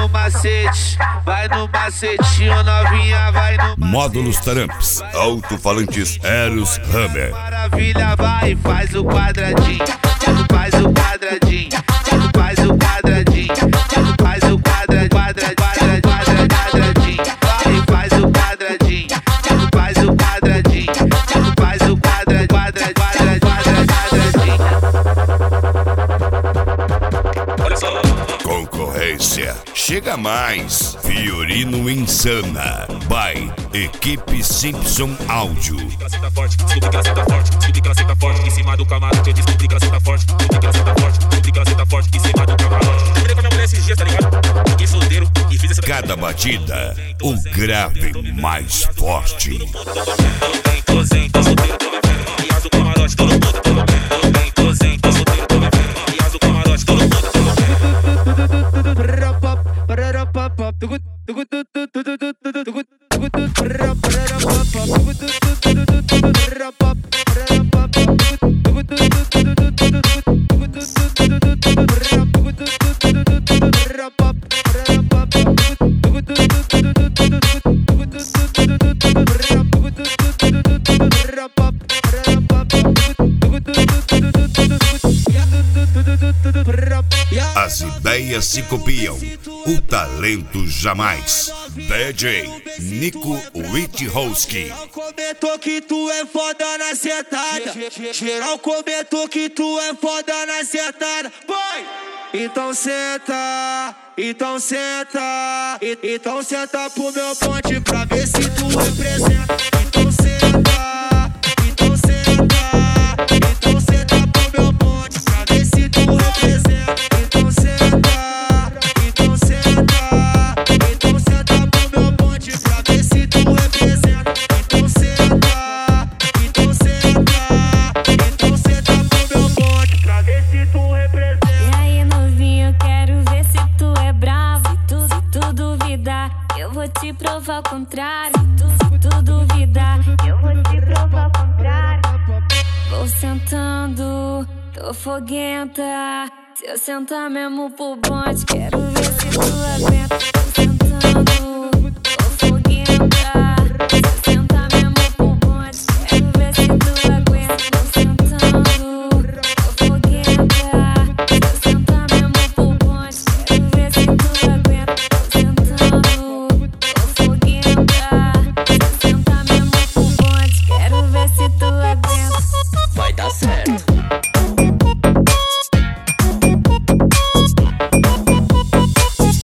no macetinho, novinha, vai no Módulos Taramps, alto-falantes Eros Hammer. Maravilha, vai, faz o quadradinho, faz o quadradinho, faz o quadradinho, faz o quadradinho, quadradinho, vai, faz o quadradinho, faz o quadradinho, faz o quadradinho. Concorrência, chega mais. Fiorino Insana, by Equipe Simpson Áudio. Senta forte, descobri que ela senta forte, descobri que ela senta forte em cima do camarote. Eu descobri que ela senta forte, descobri que ela senta forte, descobri que ela senta forte em cima do camarote. Eu falei com a minha mulher esses dias, tá ligado? Fiquei solteiro e fiz essa. Cada batida, um grave mais forte. Tô zen, tô solteiro, tô bebendo. E as do camarote, todo mundo, tô bebendo. Tô zen, tô solteiro, tô bebendo. E as do camarote, todo mundo, tô bebendo. As ideias se copiam, o talento jamais. DJ Nico Witchowski. Geral comentou que tu é foda na sentada. Geral comentou que tu é foda na sentada. Vai! Então senta, então senta, então senta pro meu ponte pra ver se tu representa. Então senta, então senta, então senta pro meu ponte pra ver se tu representa. Então senta, então senta, então senta pro meu ponte pra ver se tu representa. Então senta, então senta, então senta pro meu ponte pra ver se tu representa. E aí, novinho, quero ver se tu é bravo. Se tu duvidar, eu vou te provar o contrário. Se tu duvidar, eu vou te provar o contrário. Vou sentando, tô foguenta. Se eu sentar mesmo pro bonde, quero ver se tu aguenta.